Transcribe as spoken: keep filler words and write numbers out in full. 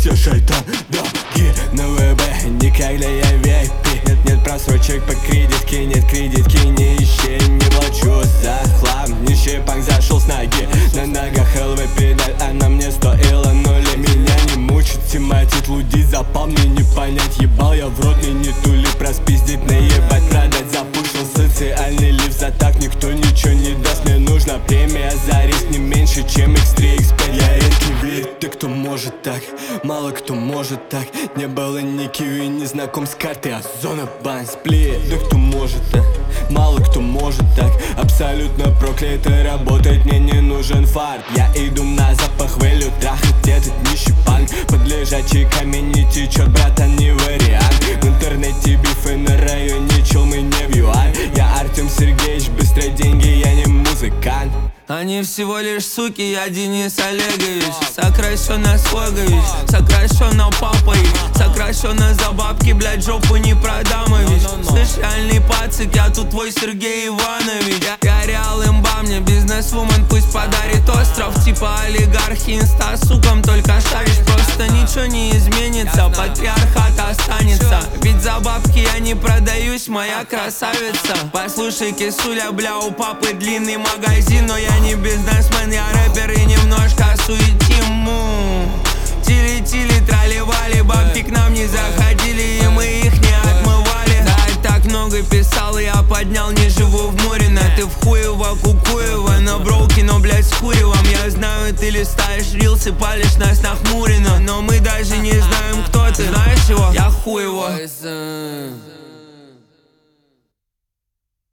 я шайтан, да, е, на ВБ, никогда я ви ай пи. Нет, нет просрочек по кредитке, нет кредитки, не ищи, не плачу за хлам. Нищий панк зашел с ноги, на ногах эл ви педаль, она мне стоила нули. Меня не мучит, тематит, лудить, запал мне не понять. Ебал я в рот, мне не тули, проспиздить, наебать, продать. Запушил социальный лифт, за так никто ничего не даст. Мне нужна премия за риск не меньше, чем икс три икс пять. Я редкий вид, ты кто может так, мало кто может так. Не было ни киви, не знаком с картой, а зона бан сплит. Да кто может так, мало кто может так. Абсолютно проклятый, работать мне не нужен фарт. Я иду на запах вэлю, трахать этот нищий панк. Под лежачий камень не течет, братан, не вариант. В интернете бифы на районе, челмы не в юань. Я Артем Сергеевич, быстрые деньги, я не музыкант. Они всего лишь суки, я Денис Олегович. Сокращенно Свогович, сокращенно Папой, сокращенно за бабки, блядь, жопу не продамович. Слышь, реальный пацик, я тут твой Сергей Иванович. Я, я реал имба, мне бизнесвумен пусть подарит остров. Типа олигархи, инста сукам только шаришь. Просто ничего не изменится, патриархат останется. Ведь за бабки я не продаюсь, моя красавица. Послушай, кисуля, бля, у папы длинный магазин, но я не бизнесмен, я рэпер и немножко суетиму. Тили-тили, трали-вали, бабки к нам не заходили, и мы их не отмывали. Да, так много писал, я поднял, не живу в Мурино. Ты в Хуево, Кукуево, на броуки, но, блядь, с Куревом. Я знаю, ты листаешь рилсы, палишь нас нахмуренно, но мы даже не знаем, кто ты. Знаешь его? Я Хуево.